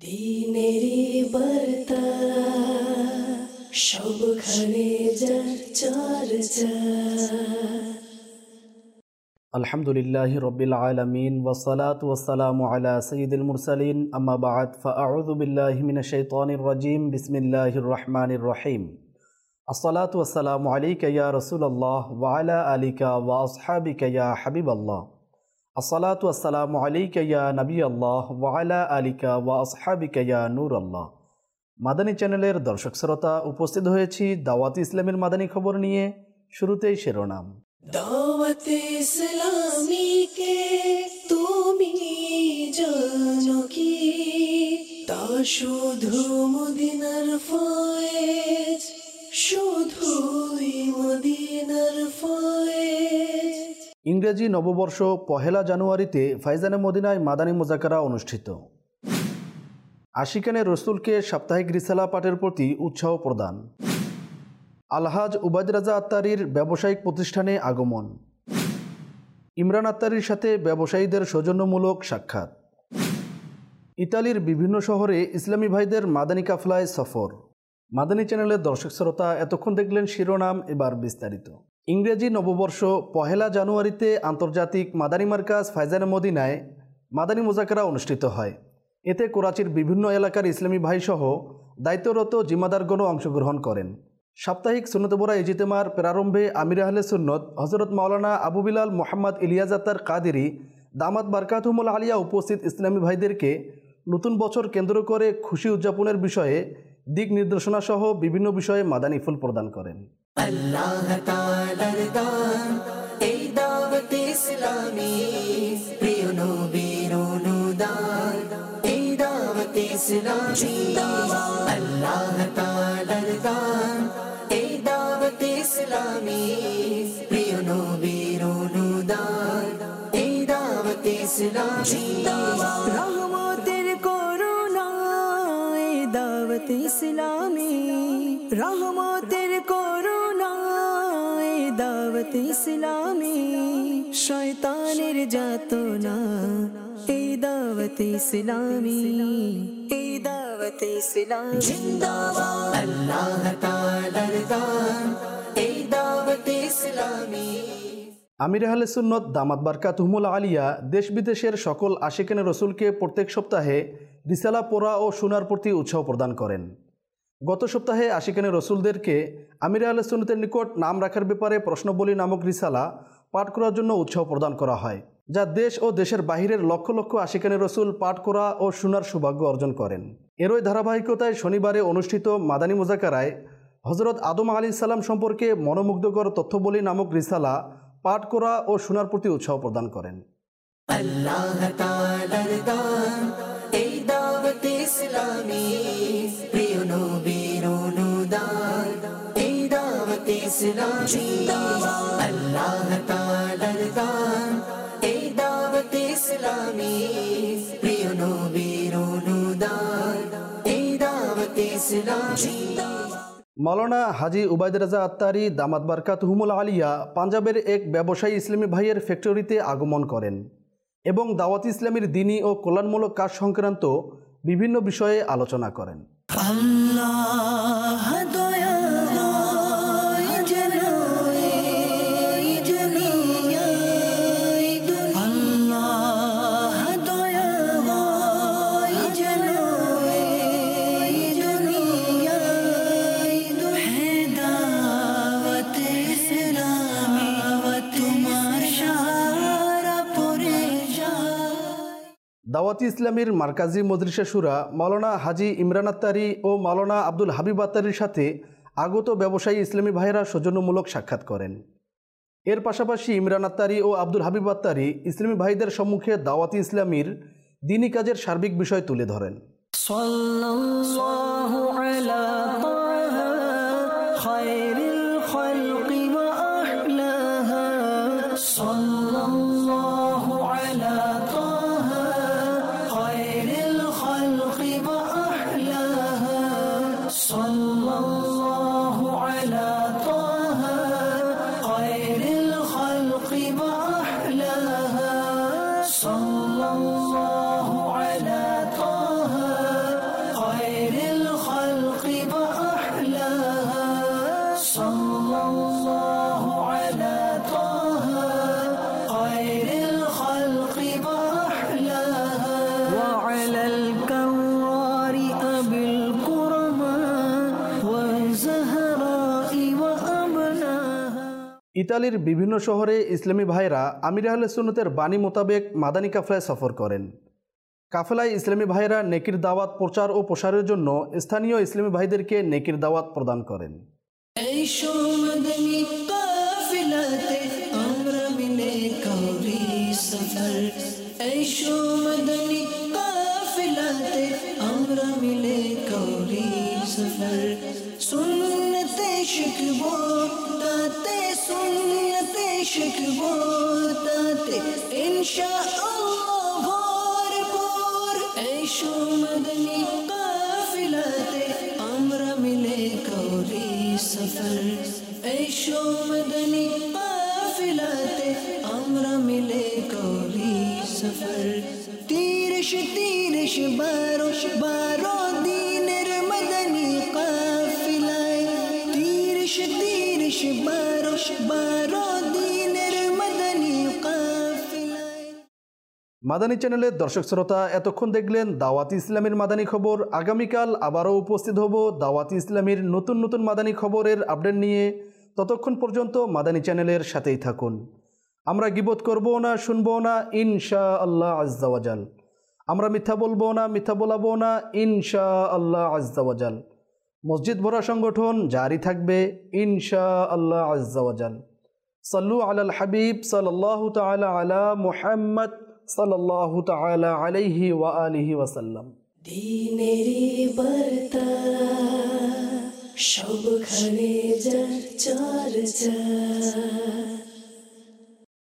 দিনেরি বার্তা সবখানে যার চর্চা। আলহামদুলিল্লাহি রাব্বিল আলামিন ওয়াসসালাতু ওয়াসসালামু আলা সাইয়্যিদিল মুরসালিন আম্মা বা'দ ফাআউযু বিল্লাহি মিনাশ শাইতানির রাজীম বিসমিল্লাহির রহমানির রহিম। আসসালাতু ওয়াসসালামু আলাইকা ইয়া রাসূলুল্লাহ ওয়া আলা আলিকা ওয়া আসহাবিকা ইয়া হাবিবাল্লাহ। আসসালাতু ওয়াসসালামু আলাইকা ইয়া নবিয়াল্লাহ ওয়া আলা আলিকা ওয়া আসহাবিকা ইয়া নূরাল্লাহ। মাদানী চ্যানেলের দর্শক শ্রোতা, উপস্থিত হয়েছি দাওয়াত ইসলামের মাদানী খবর নিয়ে। শুরুতেই শিরোনাম। দাওয়াত ইসলামী কে তুমি জানো কি? তা শুধু মদিনার ফয়েজ, শুধুই মদিনার ফয়েজ। ইংরেজি নববর্ষ 1 জানুয়ারিতে ফাইজানে মদিনায় মাদানী মুজাকারা অনুষ্ঠিত। আশিকানে রসুলকে সাপ্তাহিক রিসালা পাঠের প্রতি উৎসাহ প্রদান। আলহাজ উবাইদ রাজা আত্তারীর ব্যবসায়িক প্রতিষ্ঠানে আগমন। ইমরান আত্তারীর সাথে ব্যবসায়ীদের সৌজন্যমূলক সাক্ষাৎ। ইতালির বিভিন্ন শহরে ইসলামী ভাইদের মাদানী কাফলায় সফর। মাদানী চ্যানেলের দর্শক শ্রোতা, এতক্ষণ দেখলেন শিরোনাম, এবার বিস্তারিত। ইংরেজি নববর্ষ 1 জানুয়ারিতে আন্তর্জাতিক মাদানী মার্কাজ ফাইজানে মদিনায় মাদানী মুজাকারা অনুষ্ঠিত হয়। এতে করাচির বিভিন্ন এলাকার ইসলামী ভাইসহ দায়িত্বরত জিম্মাদারগণও অংশগ্রহণ করেন। সাপ্তাহিক সুন্নতবোরা ইজতেমার প্রারম্ভে আমির আহলে সুন্নত হযরত মাওলানা আবু বিলাল মোহাম্মদ ইলিয়াস আত্তার কাদেরী দামাত বারকাতুহুমুল আলিয়া উপস্থিত ইসলামী ভাইদেরকে নতুন বছর কেন্দ্র করে খুশি উদযাপনের বিষয়ে দিক নির্দেশনা সহ বিভিন্ন বিষয়ে মাদানী ফুল প্রদান করেন। আল্লাহ তাআলার দান এই দাওয়াত ইসলামী, প্রিয় নবীর অনুদান এই দাওয়াত ইসলামী। আল্লাহ তাআলার দান এই দাওয়াত ইসলামী, প্রিয় নবীর অনুদান এই দাওয়াত ইসলামী। রহমতের করুণা এই দাওয়াত ইসলামী, রহমতের করুণা এই দাওয়াত ইসলামী। শয়তানের যাতনা এই দাওয়াত ইসলামী, এই দাওয়াত ইসলামী। জিন্দাবাদ আল্লাহ তাআলার দান এই দাওয়াত ইসলামী। আমির আহলে সুন্নত দামাত বারকাতুহুমুল আলিয়া দেশ বিদেশের সকল আশিকানে রসুলকে প্রত্যেক সপ্তাহে রিসালা পড়া ও শোনার প্রতি উৎসাহ প্রদান করেন। গত সপ্তাহে আশিকানে রসুলদেরকে আমির আহলে সুন্নতের নিকট নাম রাখার ব্যাপারে প্রশ্নবলী নামক রিসালা পাঠ করার জন্য উৎসাহ প্রদান করা হয়, যা দেশ ও দেশের বাহিরের লক্ষ লক্ষ আশিকানে রসুল পাঠ করা ও শোনার সৌভাগ্য অর্জন করেন। এরই ধারাবাহিকতায় শনিবারে অনুষ্ঠিত মাদানী মুজাকারায় হযরত আদম আলাইহিস সালাম সম্পর্কে মনোমুগ্ধকর তথ্যবলী নামক রিসালা পাঠ করা ও শোনার প্রতি উৎসাহ প্রদান করেন। আল্লাহ তাআলার দান এই দাওয়াত ইসলামী, প্রিয় নবীর অনুদান এই দাওয়াত ইসলামী। আল্লাহ তাআলার দান এই দাওয়াত ইসলামী, প্রিয় নবীর অনুদান এই দাওয়াত ইসলামী। মাওলানা হাজি উবাইদ রাজা আত্তারী দামাত বারকাতুহুমুল আলিয়া পাঞ্জাবের এক ব্যবসায়ী ইসলামী ভাইয়ের ফ্যাক্টরিতে আগমন করেন এবং দাওয়াত ইসলামীর দ্বীনী ও কল্যাণমূলক কাজ সংক্রান্ত বিভিন্ন বিষয়ে আলোচনা করেন। আল্লাহ দয়াময় যেন এই দুনিয়ায়, আল্লাহ দয়াময় যেন এই দুনিয়ায় হেদায়েত ইসলামী তোমার সারা পড়ে যায়। দাওয়াত ইসলামীর মার্কাজি মজলিসে শুরা মাওলানা হাজি ইমরান আত্তারী ও মাওলানা আব্দুল হাবিব আত্তারীর সাথে আগত ব্যবসায়ী ইসলামী ভাইয়েরা সৌজন্যমূলক সাক্ষাৎ করেন। এর পাশাপাশি ইমরান আত্তারী ও আব্দুল হাবিব আত্তারী ইসলামী ভাইদের সম্মুখে দাওয়াত ইসলামীর দ্বীনী কাজের সার্বিক বিষয় তুলে ধরেন। সাল্লাল্লাহু আলা তাহা খায়রুল খালকি ওয়া আহলাহা, সাল্লাল্লাহু আলা তাহা খায়রুল খালকি ওয়া আহলাহা, সাল্লাল্লাহু আলা তাহা খায়রুল খালকি ওয়া আহলাহা, সাল্লাল্লাহু আলা তাহা ইতালির বিভিন্ন শহরে ইসলামী ভাইরা আমির আহলে সুন্নতের বাণী মোতাবেক মাদানী কাফেলায় সফর করেন। কাফেলায় ইসলামী ভাইরা নেকির দাওয়াত প্রচার ও প্রসারের জন্য স্থানীয় ইসলামী ভাইদেরকে নেকির দাওয়াত প্রদান করেন। সুন্নতে শিখবো তাতে সুন্নতে শিখবো তাতে ইনশাআল্লাহ ভরপুর। এসো মদনী কাফিলাতে আমরা মিলে করি সফর। এসো মদনী কাফিলাতে আমরা মিলে করি সফর। তিরিশ তিরিশ বারো বারো দিনের মদনী কাফিলায়। তিরিশ তিরিশ বারো বারো দিনের মদনী কাফিলায়। মাদানী চ্যানেলের দর্শক শ্রোতা, এতক্ষণ দেখলেন দাওয়াতি ইসলামের মাদানী খবর। আগামীকাল আবারও উপস্থিত হব দাওয়াতি ইসলামের নতুন নতুন মাদানী খবরের আপডেট নিয়ে। ততক্ষণ পর্যন্ত মাদানী চ্যানেলের সাথেই থাকুন। আমরা গীবত করব না, শুনবো না, ইনশাআল্লাহ আজ্জা ওয়াজাল। আমরা মিথ্যা বলবো না, মিথ্যা বলাবো না, ইনশাআল্লাহ আজ্জা ওয়াজাল। মসজিদ ভরা সংগঠন জারি থাকবে ইনশাআল্লাহ আজ্জা ওয়াজাল। সাল্লু আলাল হাবিব সাল্লাল্লাহু তাআলা আলা মুহাম্মদ সাল্লাল্লাহু তাআলা আলাইহি ওয়া আলিহি ওয়াসাল্লাম। দিনেরি বার্তা সবখানে যার চর্চা।